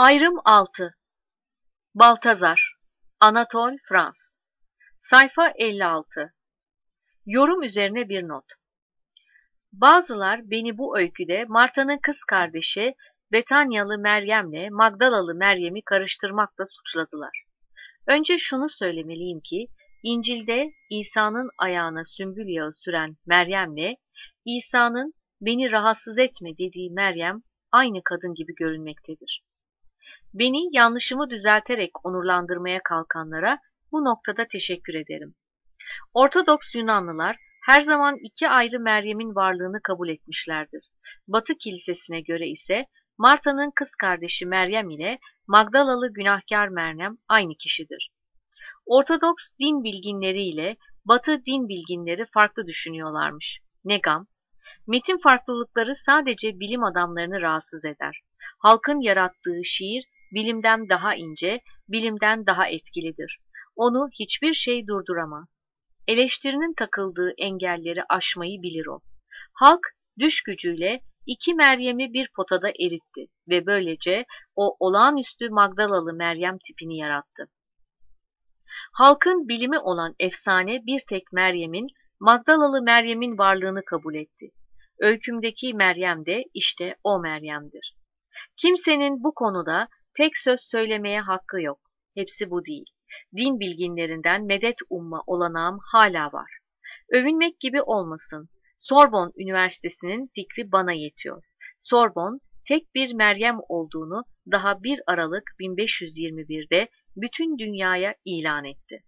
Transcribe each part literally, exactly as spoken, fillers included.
Ayrım altı. Baltazar, Anatole France. Sayfa elli altı. Yorum üzerine bir not. Bazılar beni bu öyküde Marta'nın kız kardeşi Betanyalı Meryem'le Magdalalı Meryem'i karıştırmakla suçladılar. Önce şunu söylemeliyim ki, İncil'de İsa'nın ayağına sümbül yağı süren Meryem'le İsa'nın beni rahatsız etme dediği Meryem aynı kadın gibi görünmektedir. Beni yanlışımı düzelterek onurlandırmaya kalkanlara bu noktada teşekkür ederim. Ortodoks Yunanlılar her zaman iki ayrı Meryem'in varlığını kabul etmişlerdir. Batı kilisesine göre ise Marta'nın kız kardeşi Meryem ile Magdalalı günahkar Meryem aynı kişidir. Ortodoks din bilginleri ile Batı din bilginleri farklı düşünüyorlarmış. Ne gam? Metin farklılıkları sadece bilim adamlarını rahatsız eder. Halkın yarattığı şiir bilimden daha ince, bilimden daha etkilidir. Onu hiçbir şey durduramaz. Eleştirinin takıldığı engelleri aşmayı bilir o. Halk düş gücüyle iki Meryem'i bir potada eritti ve böylece o olağanüstü Magdalalı Meryem tipini yarattı. Halkın bilimi olan efsane bir tek Meryem'in, Magdalalı Meryem'in varlığını kabul etti. Öykümdeki Meryem de işte o Meryem'dir. Kimsenin bu konuda tek söz söylemeye hakkı yok. Hepsi bu değil. Din bilginlerinden medet umma olanağım hala var. Övünmek gibi olmasın. Sorbonne Üniversitesi'nin fikri bana yetiyor. Sorbonne, tek bir Meryem olduğunu daha bir Aralık bin beş yüz yirmi bir'de bütün dünyaya ilan etti.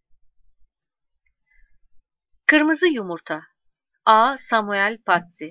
Kırmızı Yumurta. A. Samuel Pazzi.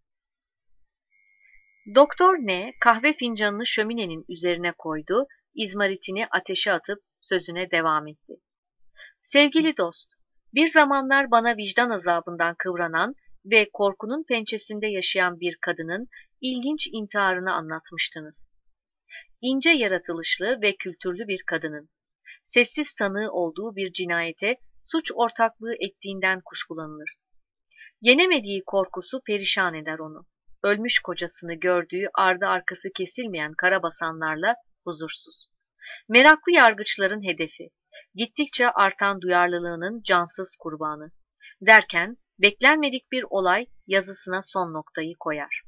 Doktor N. kahve fincanını şöminenin üzerine koydu, izmaritini ateşe atıp sözüne devam etti. Sevgili dost, bir zamanlar bana vicdan azabından kıvranan ve korkunun pençesinde yaşayan bir kadının ilginç intiharını anlatmıştınız. İnce yaratılışlı ve kültürlü bir kadının, sessiz tanığı olduğu bir cinayete suç ortaklığı ettiğinden kuşkulanılır. Yenemediği korkusu perişan eder onu. Ölmüş kocasını gördüğü ardı arkası kesilmeyen karabasanlarla huzursuz. Meraklı yargıçların hedefi, gittikçe artan duyarlılığının cansız kurbanı. Derken beklenmedik bir olay yazısına son noktayı koyar.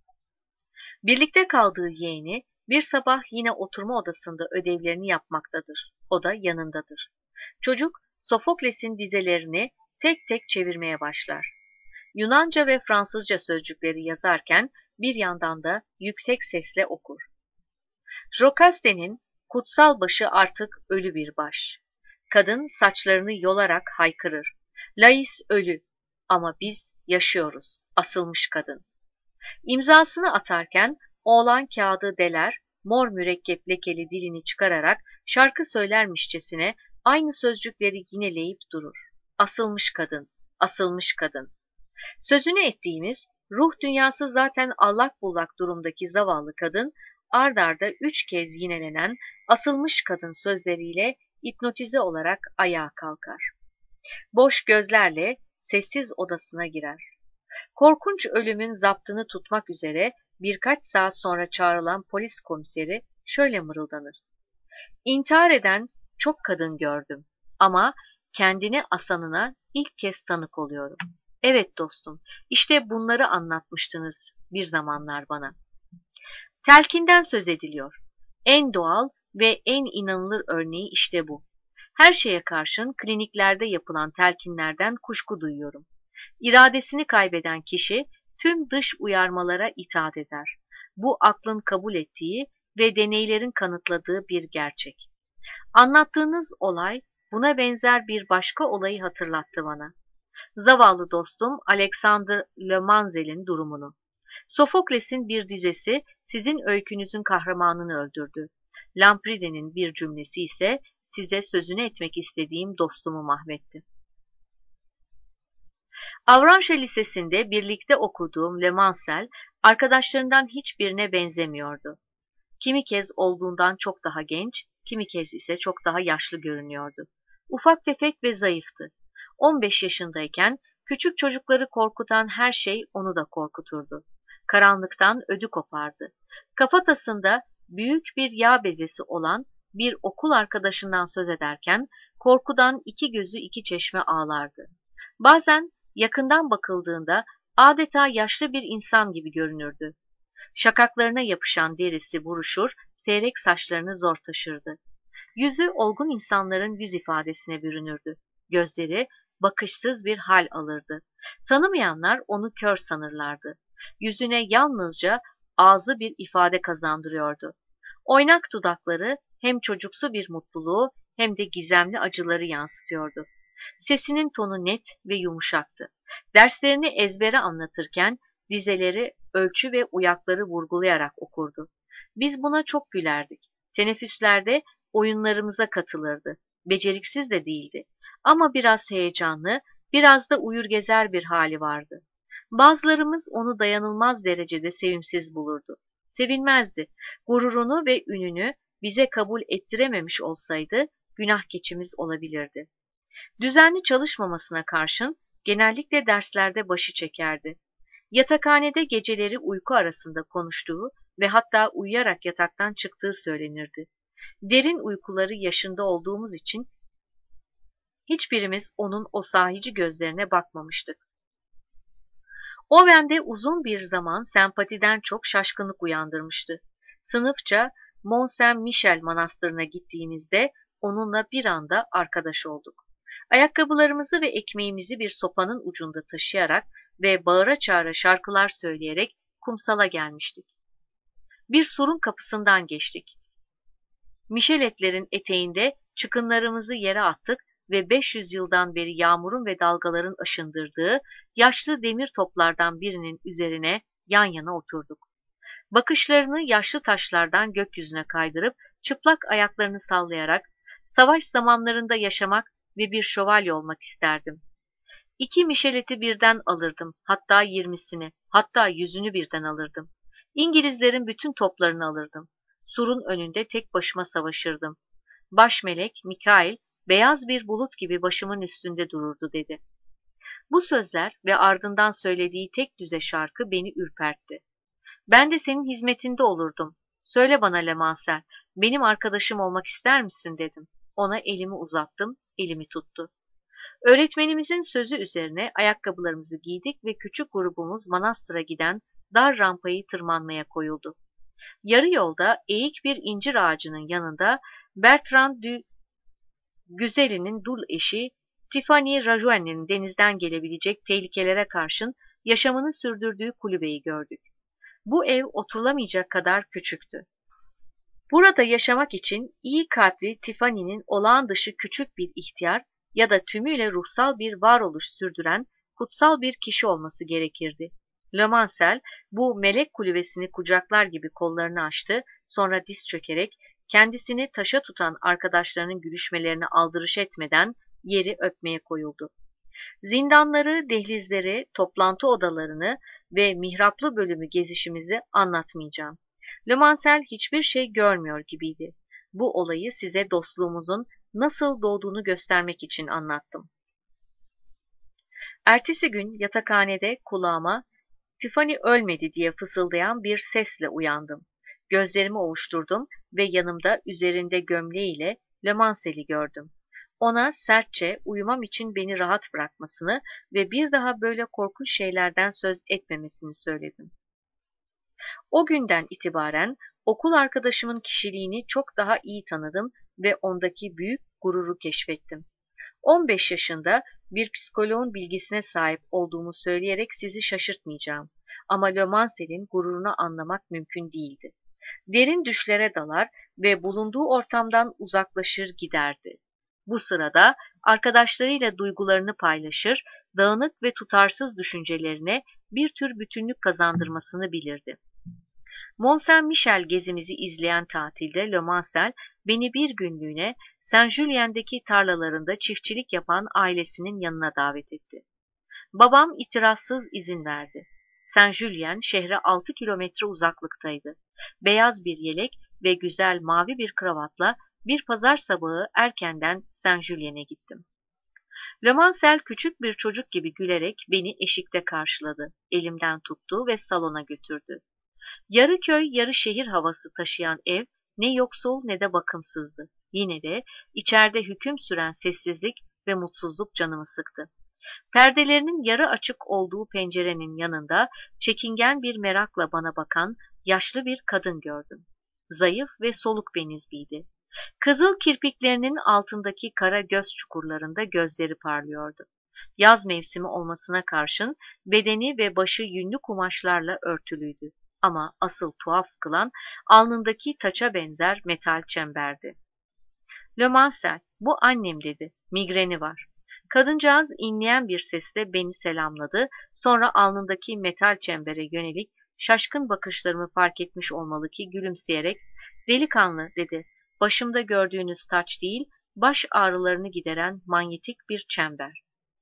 Birlikte kaldığı yeğeni bir sabah yine oturma odasında ödevlerini yapmaktadır. O da yanındadır. Çocuk Sofokles'in dizelerini tek tek çevirmeye başlar. Yunanca ve Fransızca sözcükleri yazarken bir yandan da yüksek sesle okur. Jocaste'nin kutsal başı artık ölü bir baş. Kadın saçlarını yolarak haykırır. Lais ölü ama biz yaşıyoruz, asılmış kadın. İmzasını atarken oğlan kağıdı deler, mor mürekkep lekeli dilini çıkararak şarkı söylermişçesine aynı sözcükleri yineleyip durur. Asılmış kadın, asılmış kadın. Sözünü ettiğimiz ruh dünyası zaten allak bullak durumdaki zavallı kadın, ard arda üç kez yinelenen asılmış kadın sözleriyle hipnotize olarak ayağa kalkar. Boş gözlerle sessiz odasına girer. Korkunç ölümün zaptını tutmak üzere birkaç saat sonra çağrılan polis komiseri şöyle mırıldanır. İntihar eden çok kadın gördüm ama kendini asanına ilk kez tanık oluyorum. Evet dostum, işte bunları anlatmıştınız bir zamanlar bana. Telkinden söz ediliyor. En doğal ve en inanılır örneği işte bu. Her şeye karşın kliniklerde yapılan telkinlerden kuşku duyuyorum. İradesini kaybeden kişi tüm dış uyarmalara itaat eder. Bu aklın kabul ettiği ve deneylerin kanıtladığı bir gerçek. Anlattığınız olay buna benzer bir başka olayı hatırlattı bana. Zavallı dostum Alexander Le Manzel'in durumunu. Sofokles'in bir dizesi sizin öykünüzün kahramanını öldürdü. Lampride'nin bir cümlesi ise size sözünü etmek istediğim dostumu mahvetti. Avranches Lisesi'nde birlikte okuduğum Le Mansel, arkadaşlarından hiçbirine benzemiyordu. Kimi kez olduğundan çok daha genç, kimi kez ise çok daha yaşlı görünüyordu. Ufak tefek ve zayıftı. on beş yaşındayken küçük çocukları korkutan her şey onu da korkuturdu. Karanlıktan ödü kopardı. Kafatasında büyük bir yağ bezesi olan bir okul arkadaşından söz ederken korkudan iki gözü iki çeşme ağlardı. Bazen yakından bakıldığında adeta yaşlı bir insan gibi görünürdü. Şakaklarına yapışan derisi buruşur, seyrek saçlarını zor taşırdı. Yüzü olgun insanların yüz ifadesine bürünürdü. Gözleri bakışsız bir hal alırdı. Tanımayanlar onu kör sanırlardı. Yüzüne yalnızca ağzı bir ifade kazandırıyordu. Oynak dudakları hem çocuksu bir mutluluğu hem de gizemli acıları yansıtıyordu. Sesinin tonu net ve yumuşaktı. Derslerini ezbere anlatırken dizeleri, ölçü ve uyakları vurgulayarak okurdu. Biz buna çok gülerdik. Teneffüslerde oyunlarımıza katılırdı. Beceriksiz de değildi. Ama biraz heyecanlı, biraz da uyur gezer bir hali vardı. Bazılarımız onu dayanılmaz derecede sevimsiz bulurdu. Sevinmezdi. Gururunu ve ününü bize kabul ettirememiş olsaydı günah keçimiz olabilirdi. Düzenli çalışmamasına karşın genellikle derslerde başı çekerdi. Yatakhanede geceleri uyku arasında konuştuğu ve hatta uyuyarak yataktan çıktığı söylenirdi. Derin uykuları yaşında olduğumuz için hiçbirimiz onun o sahici gözlerine bakmamıştık. O bende uzun bir zaman sempatiden çok şaşkınlık uyandırmıştı. Sınıfça Mont Saint-Michel manastırına gittiğimizde onunla bir anda arkadaş olduk. Ayakkabılarımızı ve ekmeğimizi bir sopanın ucunda taşıyarak ve bağıra çağıra şarkılar söyleyerek kumsala gelmiştik. Bir surun kapısından geçtik. Mişeletlerin eteğinde çıkınlarımızı yere attık ve beş yüz yıldan beri yağmurun ve dalgaların aşındırdığı yaşlı demir toplardan birinin üzerine yan yana oturduk. Bakışlarını yaşlı taşlardan gökyüzüne kaydırıp çıplak ayaklarını sallayarak savaş zamanlarında yaşamak ve bir şövalye olmak isterdim. İki mişeleti birden alırdım, hatta yirmisini, hatta yüzünü birden alırdım. İngilizlerin bütün toplarını alırdım. Surun önünde tek başıma savaşırdım. Başmelek Mikail, beyaz bir bulut gibi başımın üstünde dururdu dedi. Bu sözler ve ardından söylediği tek düze şarkı beni ürpertti. Ben de senin hizmetinde olurdum. Söyle bana Lemansel, benim arkadaşım olmak ister misin dedim. Ona elimi uzattım, elimi tuttu. Öğretmenimizin sözü üzerine ayakkabılarımızı giydik ve küçük grubumuz manastıra giden dar rampayı tırmanmaya koyuldu. Yarı yolda eğik bir incir ağacının yanında Bertrand du Güzeli'nin dul eşi Tiffany Rajoel'in denizden gelebilecek tehlikelere karşın yaşamını sürdürdüğü kulübeyi gördük. Bu ev oturulamayacak kadar küçüktü. Burada yaşamak için iyi kalpli Tiffany'nin olağan dışı küçük bir ihtiyar ya da tümüyle ruhsal bir varoluş sürdüren kutsal bir kişi olması gerekirdi. Lemansel bu melek kulübesini kucaklar gibi kollarını açtı, sonra diz çökerek kendisini taşa tutan arkadaşlarının gülüşmelerine aldırış etmeden yeri öpmeye koyuldu. Zindanları, dehlizleri, toplantı odalarını ve mihraplı bölümü gezişimizi anlatmayacağım. Lemansel hiçbir şey görmüyor gibiydi. Bu olayı size dostluğumuzun nasıl doğduğunu göstermek için anlattım. Ertesi gün yatakhanede kulağıma Tiffany ölmedi diye fısıldayan bir sesle uyandım. Gözlerimi ovuşturdum ve yanımda üzerinde gömleğiyle Lemansel'i gördüm. Ona sertçe uyumam için beni rahat bırakmasını ve bir daha böyle korkunç şeylerden söz etmemesini söyledim. O günden itibaren okul arkadaşımın kişiliğini çok daha iyi tanıdım ve ondaki büyük gururu keşfettim. on beş yaşında bir psikoloğun bilgisine sahip olduğumu söyleyerek sizi şaşırtmayacağım. Ama Lemansel'in gururunu anlamak mümkün değildi. Derin düşlere dalar ve bulunduğu ortamdan uzaklaşır giderdi. Bu sırada arkadaşlarıyla duygularını paylaşır, dağınık ve tutarsız düşüncelerine bir tür bütünlük kazandırmasını bilirdi. Mont Saint-Michel gezimizi izleyen tatilde Lemansel beni bir günlüğüne Saint-Julien'deki tarlalarında çiftçilik yapan ailesinin yanına davet etti. Babam itirazsız izin verdi. Saint-Julien şehre altı kilometre uzaklıktaydı. Beyaz bir yelek ve güzel mavi bir kravatla bir pazar sabahı erkenden Saint-Julien'e gittim. Lemansel küçük bir çocuk gibi gülerek beni eşikte karşıladı. Elimden tuttu ve salona götürdü. Yarı köy, yarı şehir havası taşıyan ev ne yoksul ne de bakımsızdı. Yine de içeride hüküm süren sessizlik ve mutsuzluk canımı sıktı. Perdelerinin yarı açık olduğu pencerenin yanında çekingen bir merakla bana bakan yaşlı bir kadın gördüm. Zayıf ve soluk benizliydi. Kızıl kirpiklerinin altındaki kara göz çukurlarında gözleri parlıyordu. Yaz mevsimi olmasına karşın bedeni ve başı yünlü kumaşlarla örtülüydü. Ama asıl tuhaf kılan alnındaki taça benzer metal çemberdi. Le Mansel, bu annem dedi. Migreni var. Kadıncağız inleyen bir sesle beni selamladı. Sonra alnındaki metal çembere yönelik şaşkın bakışlarımı fark etmiş olmalı ki gülümseyerek delikanlı dedi. Başımda gördüğünüz taç değil, baş ağrılarını gideren manyetik bir çember.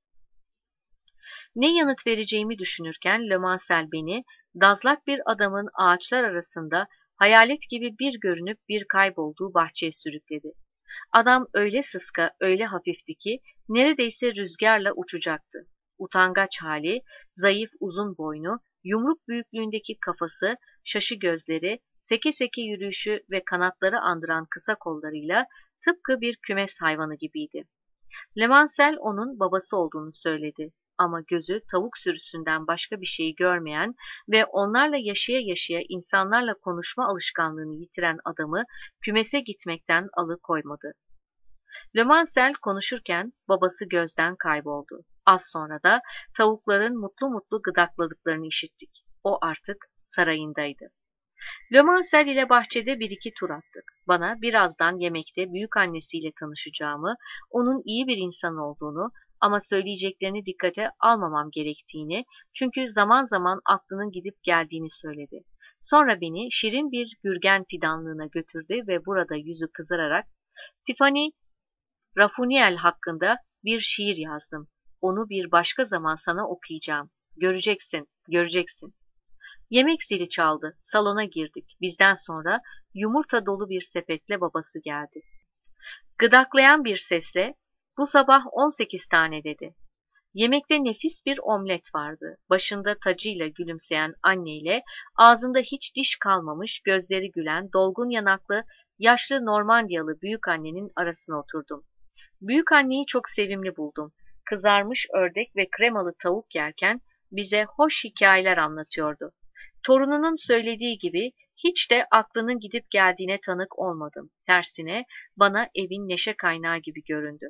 Ne yanıt vereceğimi düşünürken Le Mansel beni dazlak bir adamın ağaçlar arasında hayalet gibi bir görünüp bir kaybolduğu bahçeye sürükledi. Adam öyle sıska, öyle hafifti ki neredeyse rüzgarla uçacaktı. Utangaç hali, zayıf uzun boynu, yumruk büyüklüğündeki kafası, şaşı gözleri, seke seke yürüyüşü ve kanatları andıran kısa kollarıyla tıpkı bir kümes hayvanı gibiydi. Levansel onun babası olduğunu söyledi. Ama gözü tavuk sürüsünden başka bir şeyi görmeyen ve onlarla yaşaya yaşaya insanlarla konuşma alışkanlığını yitiren adamı kümese gitmekten alıkoymadı. Levansel konuşurken babası gözden kayboldu. Az sonra da tavukların mutlu mutlu gıdakladıklarını işittik. O artık sarayındaydı. Le Mansel ile bahçede bir iki tur attık. Bana birazdan yemekte büyükannesiyle tanışacağımı, onun iyi bir insan olduğunu ama söyleyeceklerini dikkate almamam gerektiğini, çünkü zaman zaman aklının gidip geldiğini söyledi. Sonra beni şirin bir gürgen fidanlığına götürdü ve burada yüzü kızararak, Tiffany Raffuniel hakkında bir şiir yazdım. Onu bir başka zaman sana okuyacağım. Göreceksin, göreceksin. Yemek zili çaldı. Salona girdik. Bizden sonra yumurta dolu bir sepetle babası geldi. Gıdaklayan bir sesle bu sabah on sekiz tane dedi. Yemekte nefis bir omlet vardı. Başında tacıyla gülümseyen anneyle ağzında hiç diş kalmamış, gözleri gülen, dolgun yanaklı, yaşlı Normandiyalı büyükannenin arasına oturdum. Büyükanneyi çok sevimli buldum. Kızarmış ördek ve kremalı tavuk yerken bize hoş hikayeler anlatıyordu. Torununun söylediği gibi hiç de aklının gidip geldiğine tanık olmadım. Tersine bana evin neşe kaynağı gibi göründü.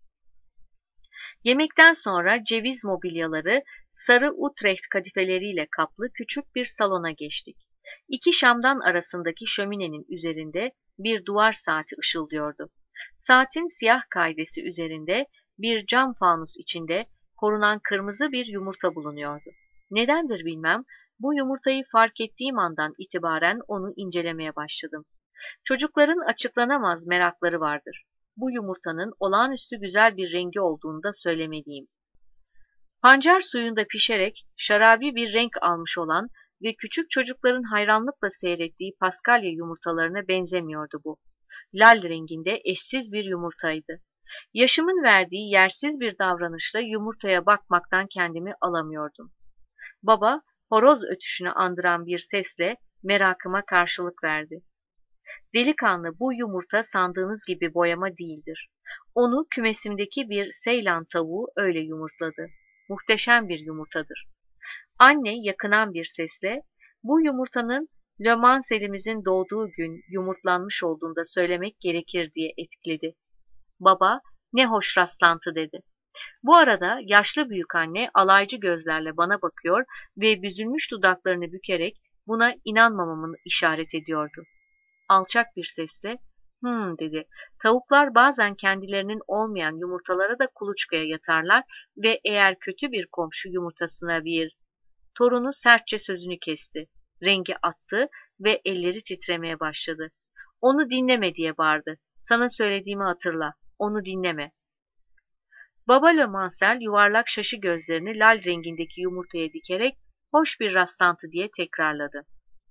Yemekten sonra ceviz mobilyaları, sarı Utrecht kadifeleriyle kaplı küçük bir salona geçtik. İki şamdan arasındaki şöminenin üzerinde bir duvar saati ışıldıyordu. Saatin siyah kaidesi üzerinde bir cam fanus içinde korunan kırmızı bir yumurta bulunuyordu. Nedendir bilmem, bu yumurtayı fark ettiğim andan itibaren onu incelemeye başladım. Çocukların açıklanamaz merakları vardır. Bu yumurtanın olağanüstü güzel bir rengi olduğunu da söylemeliyim. Pancar suyunda pişerek şarabi bir renk almış olan ve küçük çocukların hayranlıkla seyrettiği paskalya yumurtalarına benzemiyordu bu. Lal renginde eşsiz bir yumurtaydı. Yaşımın verdiği yersiz bir davranışla yumurtaya bakmaktan kendimi alamıyordum. Baba, horoz ötüşünü andıran bir sesle merakıma karşılık verdi. Delikanlı, bu yumurta sandığınız gibi boyama değildir. Onu kümesimdeki bir Seylan tavuğu öyle yumurtladı. Muhteşem bir yumurtadır. Anne yakınan bir sesle, bu yumurtanın Le Mansel'imizin doğduğu gün yumurtlanmış olduğunu da söylemek gerekir diye etkiledi. Baba, ne hoş rastlantı dedi. Bu arada yaşlı büyükanne alaycı gözlerle bana bakıyor ve büzülmüş dudaklarını bükerek buna inanmamamı işaret ediyordu. Alçak bir sesle, "Hımm," dedi. "Tavuklar bazen kendilerinin olmayan yumurtalara da kuluçkaya yatarlar ve eğer kötü bir komşu yumurtasına bir..." Torunu sertçe sözünü kesti. Rengi attı ve elleri titremeye başladı. "Onu dinleme," diye bağırdı. "Sana söylediğimi hatırla. Onu dinleme." Baba Le Mansel yuvarlak şaşı gözlerini lal rengindeki yumurtaya dikerek hoş bir rastlantı diye tekrarladı.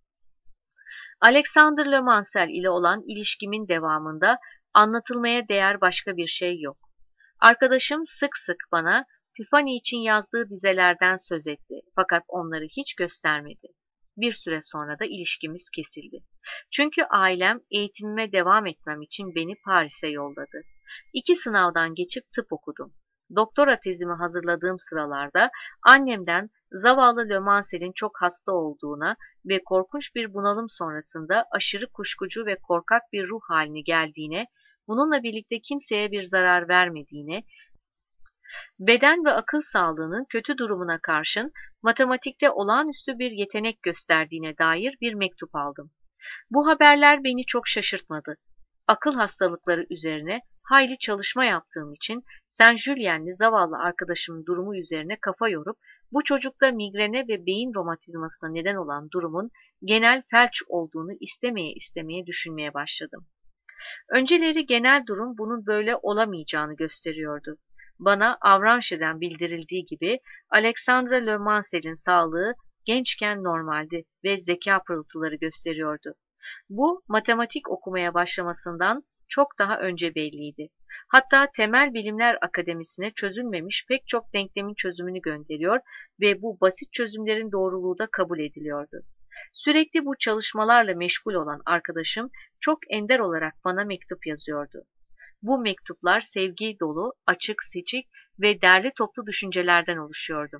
Alexander Le Mansel ile olan ilişkimin devamında anlatılmaya değer başka bir şey yok. Arkadaşım sık sık bana Tiffany için yazdığı dizelerden söz etti, fakat onları hiç göstermedi. Bir süre sonra da ilişkimiz kesildi. Çünkü ailem eğitimime devam etmem için beni Paris'e yolladı. İki sınavdan geçip tıp okudum. Doktora tezimi hazırladığım sıralarda annemden zavallı Le Mansel'in çok hasta olduğuna ve korkunç bir bunalım sonrasında aşırı kuşkucu ve korkak bir ruh haline geldiğine, bununla birlikte kimseye bir zarar vermediğine, beden ve akıl sağlığının kötü durumuna karşın matematikte olağanüstü bir yetenek gösterdiğine dair bir mektup aldım. Bu haberler beni çok şaşırtmadı. Akıl hastalıkları üzerine hayli çalışma yaptığım için Saint Julien'li zavallı arkadaşımın durumu üzerine kafa yorup bu çocukta migrene ve beyin romatizmasına neden olan durumun genel felç olduğunu istemeye istemeye düşünmeye başladım. Önceleri genel durum bunun böyle olamayacağını gösteriyordu. Bana Avranché'den bildirildiği gibi Alexandre Le Mansel'in sağlığı gençken normaldi ve zeka pırıltıları gösteriyordu. Bu matematik okumaya başlamasından çok daha önce belliydi. Hatta Temel Bilimler Akademisi'ne çözülmemiş pek çok denklemin çözümünü gönderiyor ve bu basit çözümlerin doğruluğu da kabul ediliyordu. Sürekli bu çalışmalarla meşgul olan arkadaşım çok ender olarak bana mektup yazıyordu. Bu mektuplar sevgi dolu, açık, seçik ve derli toplu düşüncelerden oluşuyordu.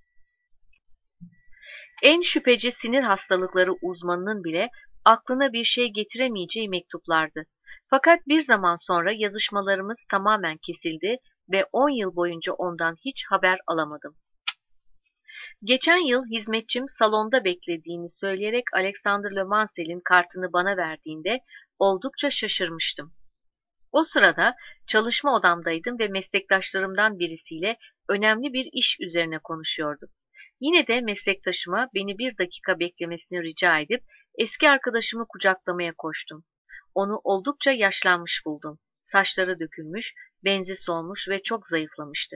En şüpheci sinir hastalıkları uzmanının bile aklına bir şey getiremeyeceği mektuplardı. Fakat bir zaman sonra yazışmalarımız tamamen kesildi ve on yıl boyunca ondan hiç haber alamadım. Geçen yıl hizmetçim salonda beklediğini söyleyerek Alexandre Le Mansel'in kartını bana verdiğinde oldukça şaşırmıştım. O sırada çalışma odamdaydım ve meslektaşlarımdan birisiyle önemli bir iş üzerine konuşuyordum. Yine de meslektaşıma beni bir dakika beklemesini rica edip eski arkadaşımı kucaklamaya koştum. Onu oldukça yaşlanmış buldum. Saçları dökülmüş, benzi solmuş ve çok zayıflamıştı.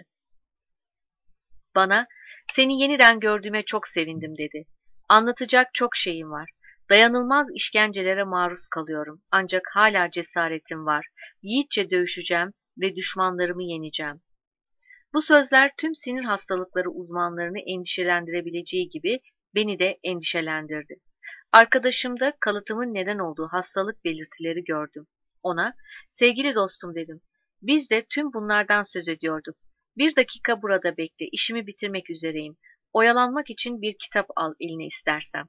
Bana, "Seni yeniden gördüğüme çok sevindim," dedi. "Anlatacak çok şeyim var. Dayanılmaz işkencelere maruz kalıyorum. Ancak hala cesaretim var. Yiğitçe dövüşeceğim ve düşmanlarımı yeneceğim." Bu sözler tüm sinir hastalıkları uzmanlarını endişelendirebileceği gibi beni de endişelendirdi. Arkadaşımda kalıtımın neden olduğu hastalık belirtileri gördüm. Ona, "Sevgili dostum," dedim. "Biz de tüm bunlardan söz ediyorduk. Bir dakika burada bekle, işimi bitirmek üzereyim. Oyalanmak için bir kitap al eline istersen."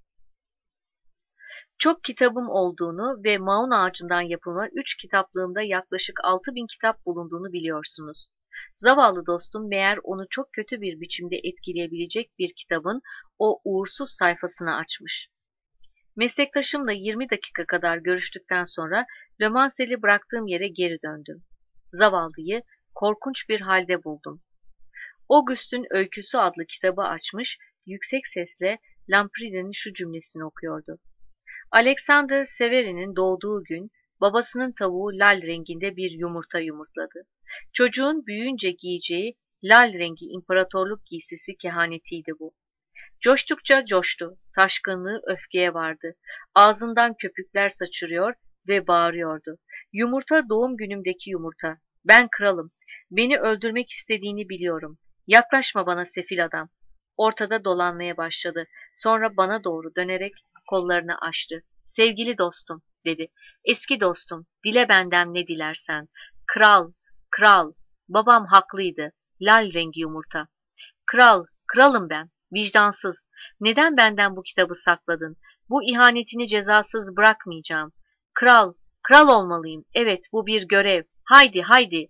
Çok kitabım olduğunu ve maun ağacından yapılma üç kitaplığımda yaklaşık altı bin kitap bulunduğunu biliyorsunuz. Zavallı dostum meğer onu çok kötü bir biçimde etkileyebilecek bir kitabın o uğursuz sayfasını açmış. Meslektaşımla yirmi dakika kadar görüştükten sonra Le Mansel'i bıraktığım yere geri döndüm. Zavallıyı korkunç bir halde buldum. August'ün Öyküsü adlı kitabı açmış, yüksek sesle Lampridi'nin şu cümlesini okuyordu. Alexander Severin'in doğduğu gün babasının tavuğu lal renginde bir yumurta yumurtladı. Çocuğun büyüyünce giyeceği lal rengi imparatorluk giysisi kehanetiydi bu. Coştukça coştu, taşkınlığı öfkeye vardı. Ağzından köpükler saçırıyor ve bağırıyordu. "Yumurta doğum günümdeki yumurta. Ben kralım. Beni öldürmek istediğini biliyorum. Yaklaşma bana sefil adam." Ortada dolanmaya başladı. Sonra bana doğru dönerek kollarını açtı. "Sevgili dostum," dedi. "Eski dostum, dile benden ne dilersen. Kral, kral, babam haklıydı. Lal rengi yumurta. Kral, kralım ben. Vicdansız. Neden benden bu kitabı sakladın? Bu ihanetini cezasız bırakmayacağım. Kral, kral olmalıyım. Evet, bu bir görev. Haydi, haydi."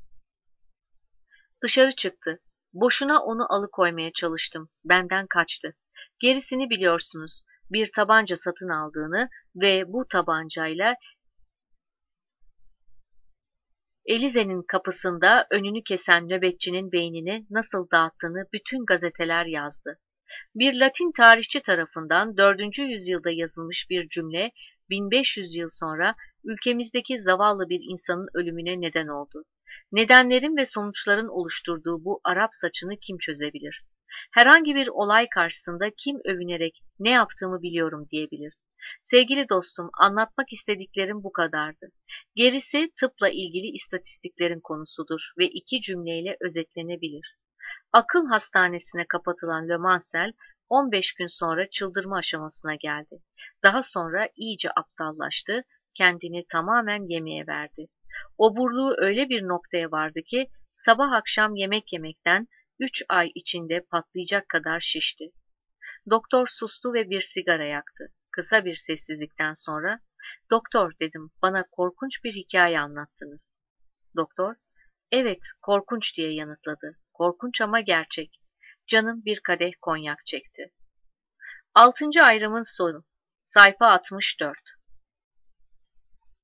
Dışarı çıktı. Boşuna onu alıkoymaya çalıştım. Benden kaçtı. Gerisini biliyorsunuz. Bir tabanca satın aldığını ve bu tabancayla Elize'nin kapısında önünü kesen nöbetçinin beynini nasıl dağıttığını bütün gazeteler yazdı. Bir Latin tarihçi tarafından dördüncü yüzyılda yazılmış bir cümle, bin beş yüz yıl sonra ülkemizdeki zavallı bir insanın ölümüne neden oldu. Nedenlerin ve sonuçların oluşturduğu bu Arap saçını kim çözebilir? Herhangi bir olay karşısında kim övünerek "ne yaptığımı biliyorum" diyebilir? Sevgili dostum, anlatmak istediklerim bu kadardı. Gerisi tıpla ilgili istatistiklerin konusudur ve iki cümleyle özetlenebilir. Akıl hastanesine kapatılan Le Mansel, on beş gün sonra çıldırma aşamasına geldi. Daha sonra iyice aptallaştı, kendini tamamen yemeye verdi. Oburluğu öyle bir noktaya vardı ki sabah akşam yemek yemekten üç ay içinde patlayacak kadar şişti. Doktor sustu ve bir sigara yaktı. Kısa bir sessizlikten sonra, "Doktor," dedim, "bana korkunç bir hikaye anlattınız." Doktor, "Evet, korkunç," diye yanıtladı. "Korkunç ama gerçek." Canım bir kadeh konyak çekti. Altıncı ayrımın sonu. Sayfa altmış dört.